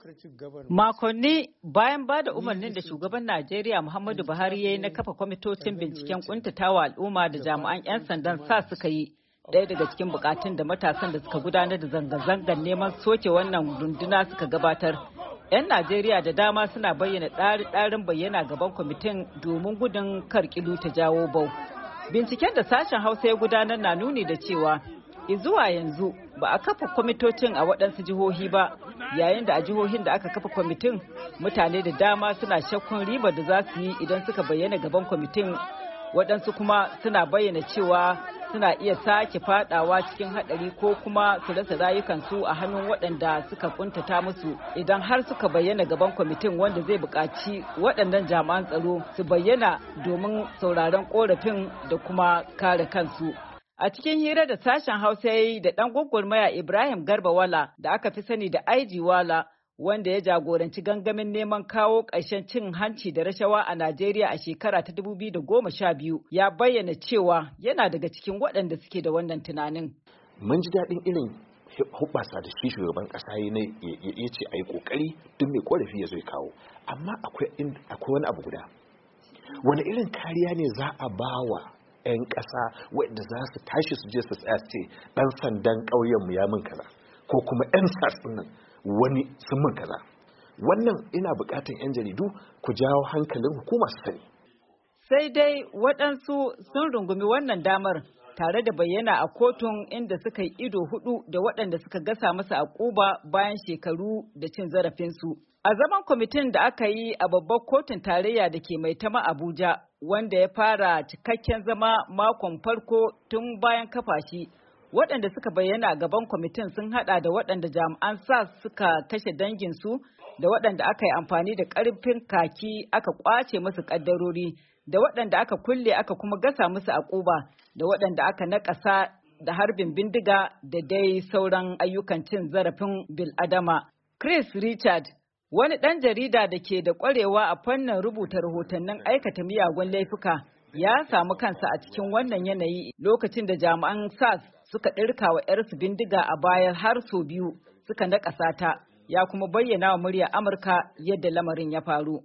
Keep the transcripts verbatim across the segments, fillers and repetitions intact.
Makonni bayan ba da umarnin da shugaban Najeriya Muhammadu Buhari ya yi na kafa kwamitocin binciken kuntatawa al'umma da jami'an 'yan sandan sa suka yi, ɗaya daga cikin bukatun da matasan da suka gudanar da zanga-zangar neman soke wannan runduna suka gabatar. 'Yan Najeriya da dama suna bayyana ɗari-ɗarin bayyana gaban kwamitin domin gudun kar kilu ta jawo bau. Binciken da sashen Hausa ya gudanar na nuni da cewa zuwa yanzu ba a kafa kwamitocin a waɗansu jihohi ba, yayin da a jihohin da aka kafa kwamitin mutane da dama suna shakkun ribar da za su yi idan suka bayyana gaban kwamitin. Waɗansu kuma suna bayyana cewa suna iya sake fadawa cikin haɗari ko kuma su rasa rayukansu a hannun waɗanda suka kuntata musu idan har suka bayyana gaban kwamitin, wanda zai buƙaci waɗannan jami'an tsaro su bayyana domin sauraron ƙorafin da kuma kare kansu. A cikin hira da sashen Hausa ya yi da ɗan gwagwarmaya Ibrahim Garba Wala da aka fi sani da I G Wala, wanda ya jagoranci gangamin neman kawo ƙarshen cin hanci da rashawa a Najeriya a shekara ta dubu biyu da goma sha biyu, ya bayyana cewa yana daga cikin waɗanda suke da wannan tunanin. Mun ji daɗin irin hubbasa da shi shugaban ƙasa ya ce a yi ƙoƙari duk mai ƙorafi ya zo ya kawo. Amma akwai wani abu guda. Wani irin kariya ne za a bawa 'yan ƙasa wadda za su tashi su je su tsaya ce ɗan sandan ƙauyenmu ya min kaza ko kuma 'yan sassan nan wani sun min kaza. Wannan ina buƙatar 'yan jaridu ku jawo hankalin hukuma su sani. Sai dai waɗansu sun rungumi wannan damar tare da bayyana a kotun, inda suka yi ido hudu da waɗanda suka gasa masa akuba bayan shekaru da cin zarafinsu. A zaman kwamitin da aka yi a babbar kotun tarayya da ke Maitama Abuja, wanda ya fara cikakken zama makon farko tun bayan kafa shi, waɗanda suka bayyana a gaban kwamitin sun haɗa da waɗanda jami'an sa suka kashe danginsu, da waɗanda aka yi amfani da ƙarfin kaki aka ƙwace musu ƙaddarori, da waɗanda aka kulle aka kuma gasa musu akuba, da waɗanda aka naƙasa da harbin bindiga da dai sauran ayyukan cin zarafin bil'adama. Chris Richard, wani ɗan jarida da ke da ƙwarewa a fannin rubuta rahotannin aikata miyagun laifuka, ya samu kansa a cikin wannan yanayi lokacin da jami'an S A S suka ɗirka wa 'yarsu bindiga a baya har sau biyu suka naƙasa ta, ya kuma bayyana wa murya Amurka yadda lamarin ya faru.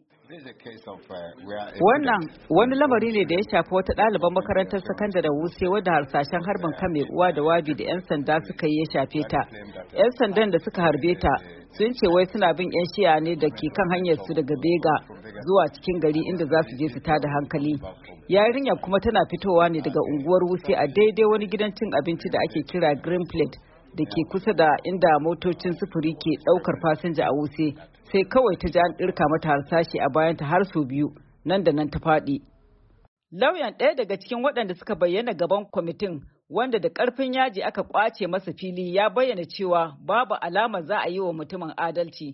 Wannan wani lamari ne da ya shafi wata ɗaliban makarantar sakandaren Wuse wadda harsashen harbin kan mai uwa da wabi da 'yan sanda suka yi ya shafe ta. 'Yan sandan da suka harbe ta sun ce wai suna bin 'yan shi'a ne da ke kan hanyar su daga Bega zuwa cikin gari inda za su je su tada hankali. Yarinyar kuma tana fitowa ne daga unguwar Wuse a daidai wani gidan cin abinci da ake kira Green Plate da ke kusa da inda motocin sufuri ke ɗaukar fasinja a Wuse. Sai kawai ta ji an ɗirka mata harsashi a bayanta har sau biyu, nan da nan ta faɗi. Lauyan ɗaya daga cikin waɗanda suka bayyana gaban kwamitin, wanda da ƙarfin yaji aka ƙwace masa fili, ya bayyana cewa babu alama za a yi wa mutumin adalci.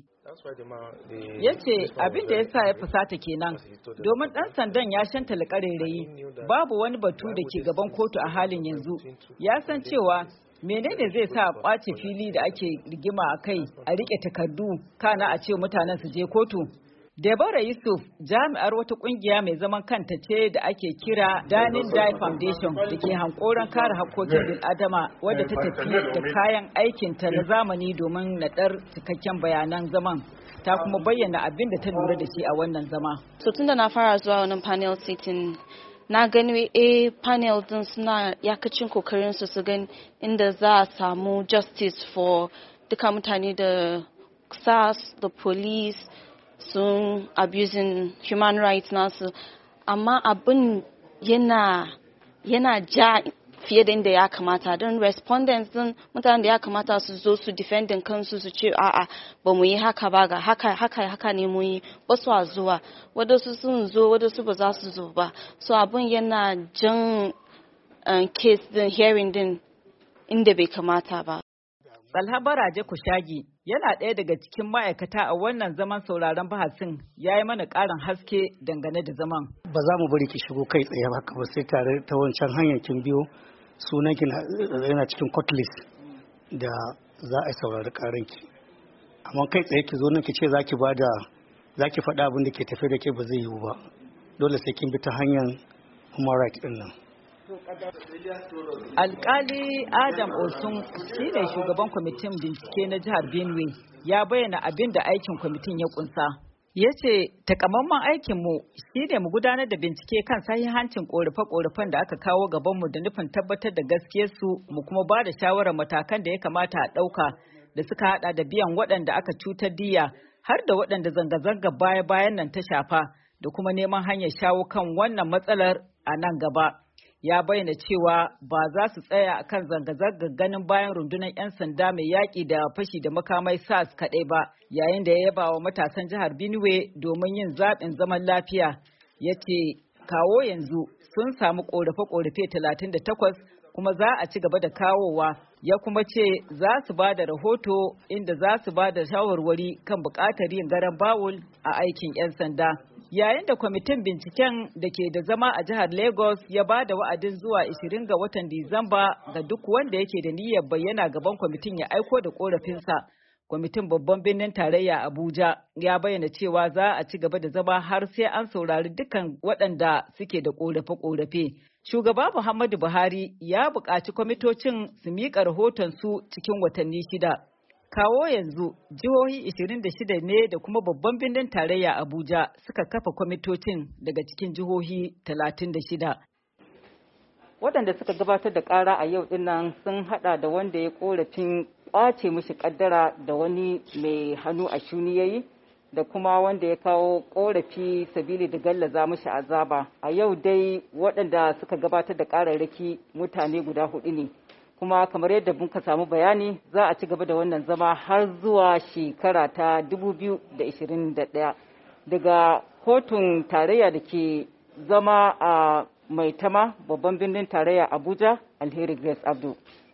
Ya ce abin da ya sa ya fusata kenan, domin ɗan sandan ya shantala ƙarairayi, babu wani batu da ke gaban kotu a halin yanzu. Ya san cewa menene zai sa a kwace fili da ake rigima a kai a rike takardu kana a ce mutanen su je kotu. Deborah Yusuf, jami'ar wata kungiya mai zaman kanta ce da ake kira Danin Dai Foundation da ke hankoron kare hakkokin bil'adama, wadda ta tafi da kayan aikinta na zamani domin naɗar cikakken bayanan zaman. Ta kuma bayyana abin da ta lura da shi a wannan zama. So tun da na fara zuwa wannan panel sitting, na gani a panel din suna yakacin kokarin su su gani inda za a samu justice for duka mutane da S A S, the police sun abusing human rights nasu, amma abin yana yana ja fiye da inda ya kamata, don respondents din mutanen da ya kamata su zo su defending kansu su ce a'a ba mu yi haka ba, ga haka haka haka ne mu yi, ba su zuwa, wadansu sun zo wadansu ba za su zo ba, so abin yana jan uh, case din hearing din inda bai kamata ba. Salha Baraje Kushagi yana ɗaya daga cikin ma'aikata a wannan zaman sauraron bahasin, ya yi mana ƙarin haske dangane da zaman. Ba za mu bari ki shigo kai tsaye haka ba, sai tare ta wancan hanyar kin biyo sunan ki yana cikin court list da za a saurari ƙaranki. Amma kai tsaye ki zo nan ki ce za ki bada za ki faɗa abin da ke tafe da ke ba zai yiwu ba. Dole sai kin bi ta hanyar human rights ɗin nan. Alkali Adam Osun shi ne shugaban kwamitin bincike na jihar Benue ya bayyana abin da aikin kwamitin ya kunsa. Ya ce, takamaiman aikinmu shi ne mu gudanar da bincike kan sahihancin korafe-korafen da aka kawo gabanmu da nufin tabbatar da gaskiyarsu mu kuma ba da shawarar matakan da ya kamata a ɗauka da suka hada da biyan waɗanda aka cutar diya har da waɗanda zanga-zanga baya-bayan nan ta shafa da kuma neman hanyar shawo kan wannan matsalar a nan gaba. Ya bayyana cewa ba za su tsaya a kan zanga-zangar ganin bayan rundunar 'yan sanda mai yaƙi da fashi da makamai SARS kaɗai ba, yayin da ya yaba wa matasan jihar Benue domin yin zaɓin zaman lafiya. Ya ce, kawo yanzu sun samu ƙorafe-ƙorafe talatin da takwas kuma za a ci gaba da kawowa. Ya kuma ce za su ba da rahoto inda za su ba da shawarwari kan buƙatar yin garan bawul a aikin 'yan sanda. Yayin da kwamitin binciken da ke da zama a jihar Lagos ya ba da wa'adin zuwa ashirin ga watan Disamba ga duk wanda yake da niyyar bayyana gaban kwamitin ya aiko da korafinsa. Kwamitin babban birnin tarayya Abuja ya bayyana cewa za a ci gaba da zama har sai an saurari dukkan waɗanda suke da korafe-korafe. Shugaba Muhammadu Buhari ya buƙaci kwamitocin su miƙa rahoton su cikin watanni shida. Kawo yanzu jihohi ashirin da shida ne da kuma babban birnin tarayya Abuja suka kafa kwamitocin daga cikin jihohi talatin da shida. Waɗanda suka gabatar da ƙara a yau dinnan sun hada da wanda ya korafin ƙwace mishi ƙaddara da wani mai hannu a shuni yayi da kuma wanda ya kawo ƙorafi sabili da gallaza mishi azaba. A yau dai waɗanda suka gabatar da ƙararraki mutane guda hudu ne. Kuma kamar yadda muka samu bayani za a ci gaba da wannan zama har zuwa shekara ta dubu biyu da ashirin da ɗaya daga kotun tarayya da ke zama a Maitama babban birnin tarayya Abuja. Alheri Grace Abdu.